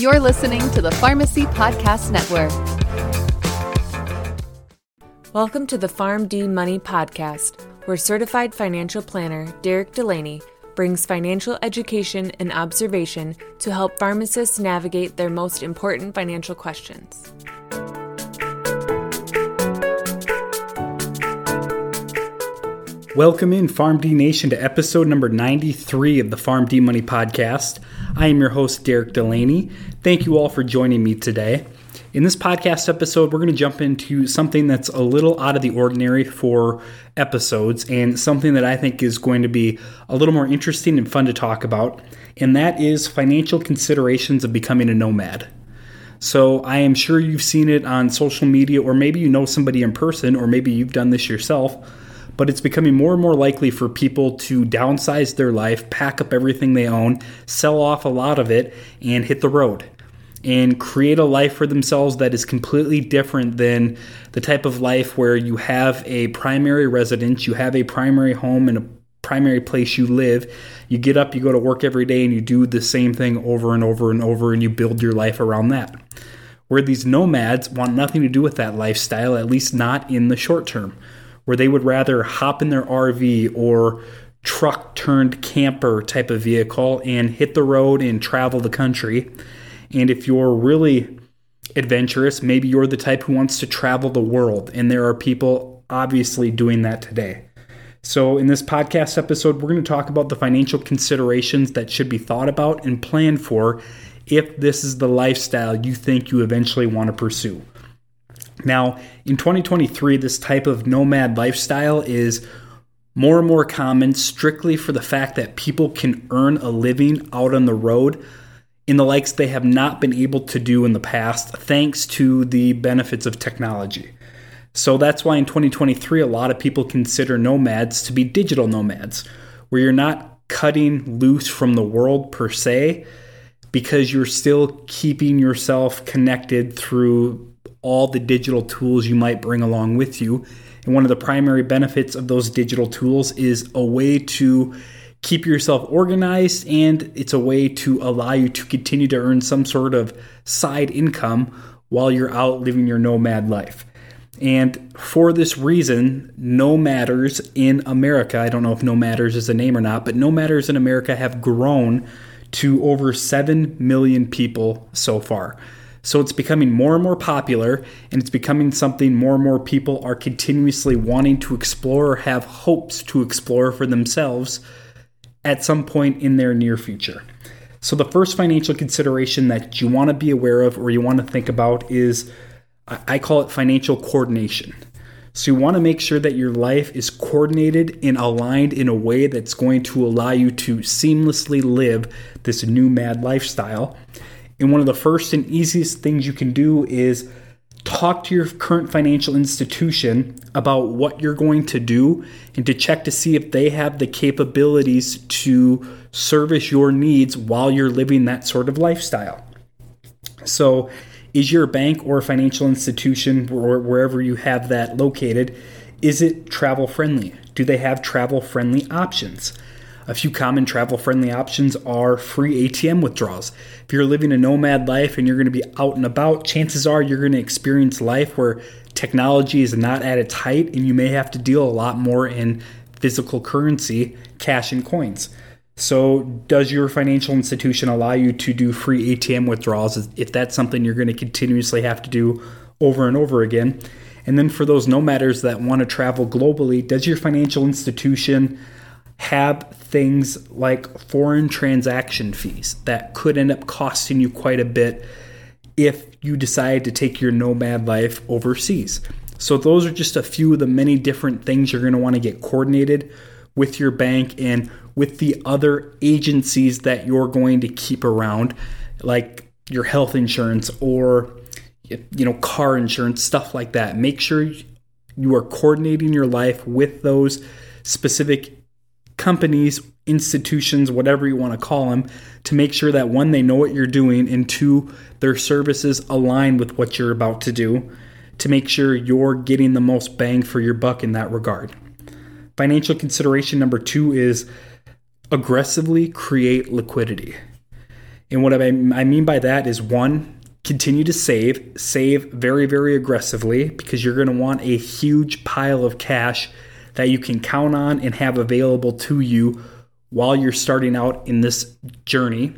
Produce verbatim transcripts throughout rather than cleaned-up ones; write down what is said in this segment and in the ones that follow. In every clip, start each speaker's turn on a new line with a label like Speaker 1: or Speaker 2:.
Speaker 1: You're listening to the Pharmacy Podcast Network.
Speaker 2: Welcome to the PharmD Money Podcast, where certified financial planner Derek Delaney brings financial education and observation to help pharmacists navigate their most important financial questions.
Speaker 3: Welcome in PharmD Nation to episode number ninety-three of the PharmD Money Podcast. I am your host, Derek Delaney. Thank you all for joining me today. In this podcast episode, we're going to jump into something that's a little out of the ordinary for episodes and something that I think is going to be a little more interesting and fun to talk about, and that is financial considerations of becoming a nomad. So I am sure you've seen it on social media, or maybe you know somebody in person, or maybe you've done this yourself, but it's becoming more and more likely for people to downsize their life, pack up everything they own, sell off a lot of it, and hit the road and create a life for themselves that is completely different than the type of life where you have a primary residence, you have a primary home and a primary place you live. You get up, you go to work every day, and you do the same thing over and over and over, and you build your life around that. Where these nomads want nothing to do with that lifestyle, at least not in the short term, where they would rather hop in their R V or truck turned camper type of vehicle and hit the road and travel the country. And if you're really adventurous, maybe you're the type who wants to travel the world. And there are people obviously doing that today. So in this podcast episode, we're going to talk about the financial considerations that should be thought about and planned for if this is the lifestyle you think you eventually want to pursue. Now, in twenty twenty-three, this type of nomad lifestyle is more and more common strictly for the fact that people can earn a living out on the road in the likes they have not been able to do in the past, thanks to the benefits of technology. So that's why in twenty twenty-three, a lot of people consider nomads to be digital nomads, where you're not cutting loose from the world per se, because you're still keeping yourself connected through all the digital tools you might bring along with you. And one of the primary benefits of those digital tools is a way to keep yourself organized, and it's a way to allow you to continue to earn some sort of side income while you're out living your nomad life. And for this reason, nomaders in America, I don't know if nomaders is a name or not, but nomaders in America have grown to over seven million people so far. So it's becoming more and more popular, and it's becoming something more and more people are continuously wanting to explore or have hopes to explore for themselves at some point in their near future. So the first financial consideration that you want to be aware of or you want to think about is, I call it financial coordination. So you want to make sure that your life is coordinated and aligned in a way that's going to allow you to seamlessly live this nomad lifestyle. And one of the first and easiest things you can do is talk to your current financial institution about what you're going to do and to check to see if they have the capabilities to service your needs while you're living that sort of lifestyle. So is your bank or financial institution, or wherever you have that located, is it travel friendly? Do they have travel friendly options? A few common travel-friendly options are free A T M withdrawals. If you're living a nomad life and you're going to be out and about, chances are you're going to experience life where technology is not at its height and you may have to deal a lot more in physical currency, cash and coins. So does your financial institution allow you to do free A T M withdrawals if that's something you're going to continuously have to do over and over again? And then for those nomaders that want to travel globally, does your financial institution have things like foreign transaction fees that could end up costing you quite a bit if you decide to take your nomad life overseas? So those are just a few of the many different things you're going to want to get coordinated with your bank and with the other agencies that you're going to keep around, like your health insurance or you know car insurance, stuff like that. Make sure you are coordinating your life with those specific companies, institutions, whatever you want to call them, to make sure that one, they know what you're doing, and two, their services align with what you're about to do, to make sure you're getting the most bang for your buck in that regard. Financial consideration number two is aggressively create liquidity. And what I mean by that is, one, continue to save. Save very, very aggressively, because you're going to want a huge pile of cash that you can count on and have available to you while you're starting out in this journey.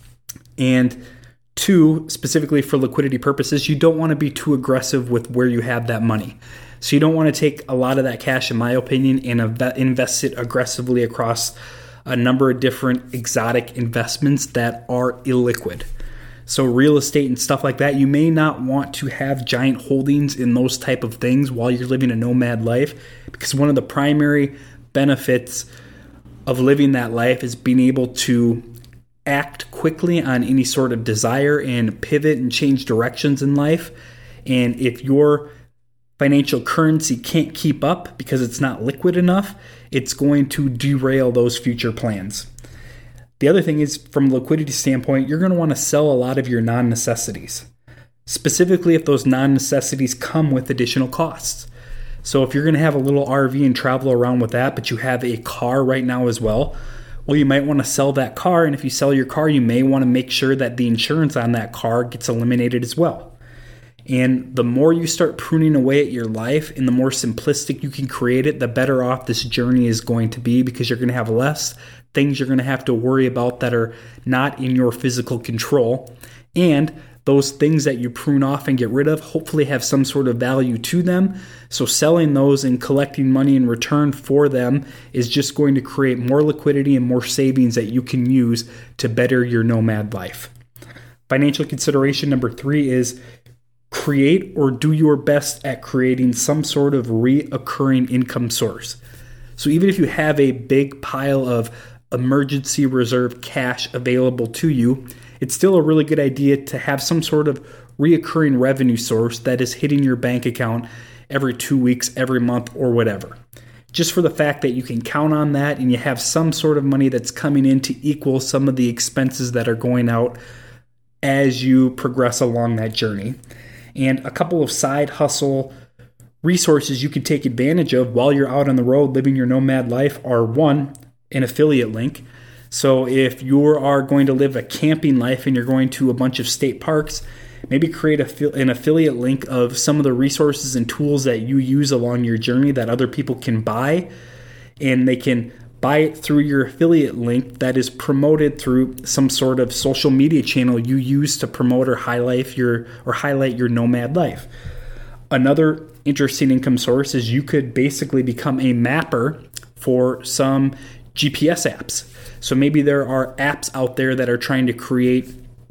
Speaker 3: And two, specifically for liquidity purposes, you don't want to be too aggressive with where you have that money. So you don't want to take a lot of that cash, in my opinion, and invest it aggressively across a number of different exotic investments that are illiquid. So real estate and stuff like that, you may not want to have giant holdings in those type of things while you're living a nomad life, because one of the primary benefits of living that life is being able to act quickly on any sort of desire and pivot and change directions in life. And if your financial currency can't keep up because it's not liquid enough, it's going to derail those future plans. The other thing is, from a liquidity standpoint, you're going to want to sell a lot of your non-necessities, specifically if those non-necessities come with additional costs. So if you're going to have a little R V and travel around with that, but you have a car right now as well, well, you might want to sell that car. And if you sell your car, you may want to make sure that the insurance on that car gets eliminated as well. And the more you start pruning away at your life and the more simplistic you can create it, the better off this journey is going to be, because you're going to have less things you're going to have to worry about that are not in your physical control. And those things that you prune off and get rid of hopefully have some sort of value to them. So selling those and collecting money in return for them is just going to create more liquidity and more savings that you can use to better your nomad life. Financial consideration number three is create or do your best at creating some sort of reoccurring income source. So even if you have a big pile of emergency reserve cash available to you, it's still a really good idea to have some sort of reoccurring revenue source that is hitting your bank account every two weeks, every month, or whatever. Just for the fact that you can count on that and you have some sort of money that's coming in to equal some of the expenses that are going out as you progress along that journey. And a couple of side hustle resources you can take advantage of while you're out on the road living your nomad life are, one, an affiliate link. So if you are going to live a camping life and you're going to a bunch of state parks, maybe create a, an affiliate link of some of the resources and tools that you use along your journey that other people can buy, and they can buy it through your affiliate link that is promoted through some sort of social media channel you use to promote or highlight your or highlight your nomad life. Another interesting income source is you could basically become a mapper for some G P S apps. So maybe there are apps out there that are trying to create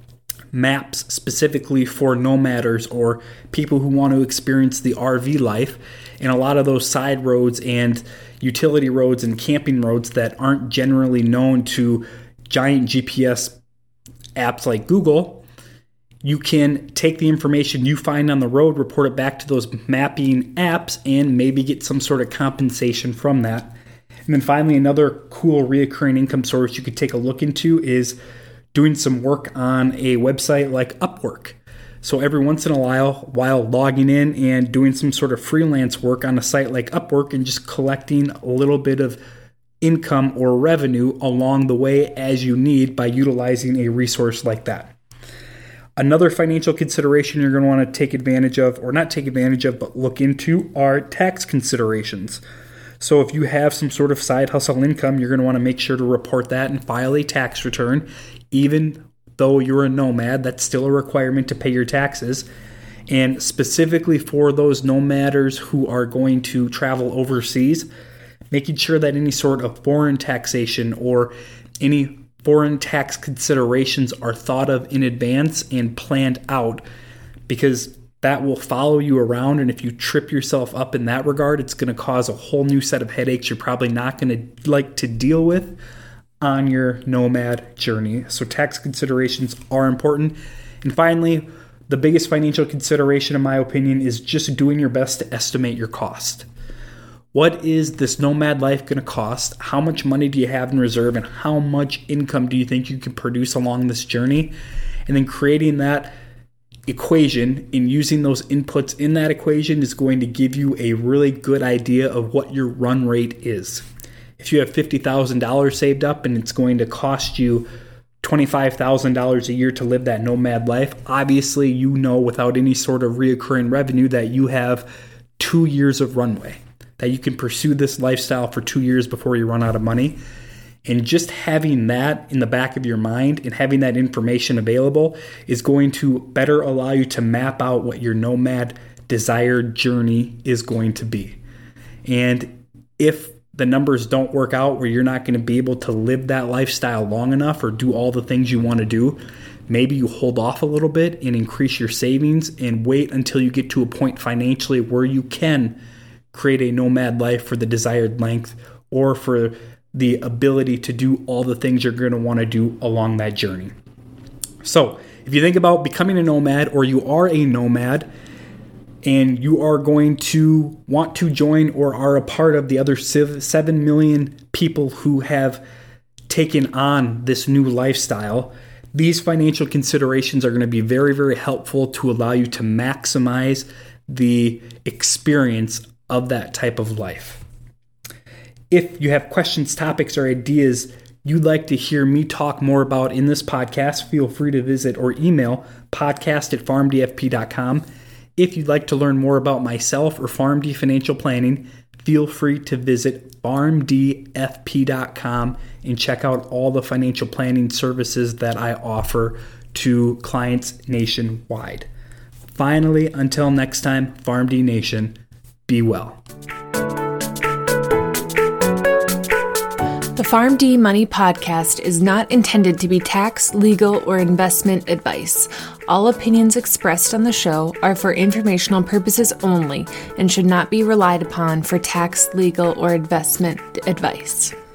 Speaker 3: maps specifically for nomaders or people who want to experience the R V life. And a lot of those side roads and utility roads and camping roads that aren't generally known to giant G P S apps like Google, you can take the information you find on the road, report it back to those mapping apps, and maybe get some sort of compensation from that. And then finally, another cool reoccurring income source you could take a look into is doing some work on a website like Upwork. So every once in a while, while logging in and doing some sort of freelance work on a site like Upwork and just collecting a little bit of income or revenue along the way as you need by utilizing a resource like that. Another financial consideration you're going to want to take advantage of, or not take advantage of, but look into, are tax considerations. So if you have some sort of side hustle income, you're going to want to make sure to report that and file a tax return. Even though you're a nomad, that's still a requirement to pay your taxes. And specifically for those nomaders who are going to travel overseas, making sure that any sort of foreign taxation or any foreign tax considerations are thought of in advance and planned out, because that will follow you around. And if you trip yourself up in that regard, it's going to cause a whole new set of headaches you're probably not going to like to deal with on your nomad journey. So tax considerations are important. And finally, the biggest financial consideration, in my opinion, is just doing your best to estimate your cost. What is this nomad life going to cost? How much money do you have in reserve? And how much income do you think you can produce along this journey? And then creating that equation and using those inputs in that equation is going to give you a really good idea of what your run rate is. If you have fifty thousand dollars saved up and it's going to cost you twenty-five thousand dollars a year to live that nomad life, obviously you know without any sort of reoccurring revenue that you have two years of runway, that you can pursue this lifestyle for two years before you run out of money. And just having that in the back of your mind and having that information available is going to better allow you to map out what your nomad desired journey is going to be. And if the numbers don't work out where you're not going to be able to live that lifestyle long enough or do all the things you want to do, maybe you hold off a little bit and increase your savings and wait until you get to a point financially where you can create a nomad life for the desired length or for the ability to do all the things you're going to want to do along that journey. So if you think about becoming a nomad, or you are a nomad and you are going to want to join or are a part of the other seven million people who have taken on this new lifestyle, these financial considerations are going to be very, very helpful to allow you to maximize the experience of that type of life. If you have questions, topics, or ideas you'd like to hear me talk more about in this podcast, feel free to visit or email podcast at farm d f p dot com. If you'd like to learn more about myself or PharmD Financial Planning, feel free to visit farm d f p dot com and check out all the financial planning services that I offer to clients nationwide. Finally, until next time, PharmD Nation, be well.
Speaker 2: The PharmD Money Podcast is not intended to be tax, legal, or investment advice. All opinions expressed on the show are for informational purposes only and should not be relied upon for tax, legal, or investment advice.